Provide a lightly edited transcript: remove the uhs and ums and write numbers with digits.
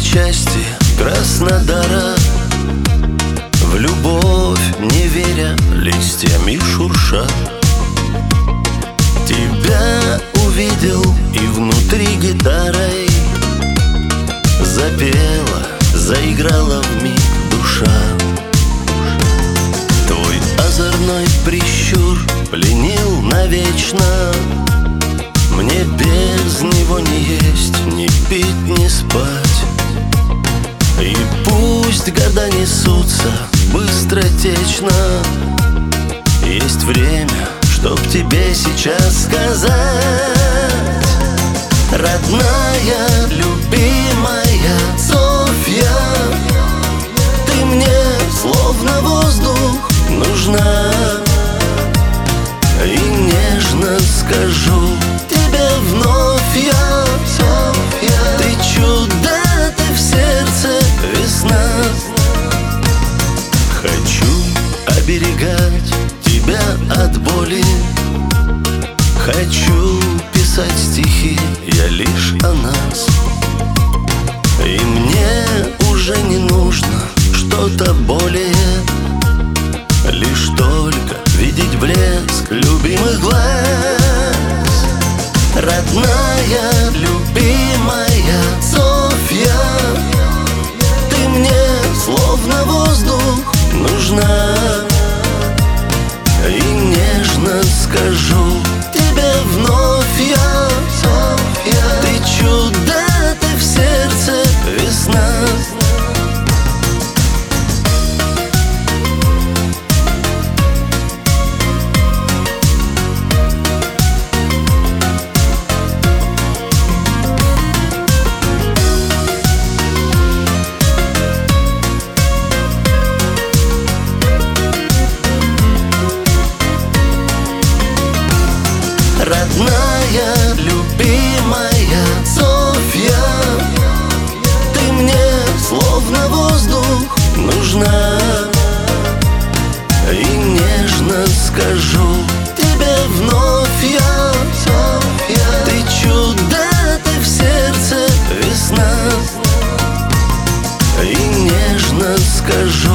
части Краснодара, в любовь не веря, листьями шурша. Тебя увидел и внутри гитарой запела, заиграла вмиг душа. Твой озорной прищур пленил навечно. Мне без него не есть, не пить, не спать. И пусть года несутся быстротечно, есть время, чтоб тебе сейчас сказать: родная, любимая Софья, ты мне словно воздух нужна. И нежно скажу тебе вновь я: Софья, ты чудо, ты в сердце весна. Хочу оберегать тебя от боли, хочу писать стихи я лишь о нас. И мне уже не нужно что-то более, лишь только видеть блеск любимых глаз. Родная, любимая Софья, ты мне словно воздух нужна. И нежно скажу тебе вновь я: Софья, ты чудо, ты в сердце весна. Родная, любимая Софья, ты мне словно воздух нужна. И нежно скажу тебе вновь я: Софья, ты чудо, ты в сердце весна. И нежно скажу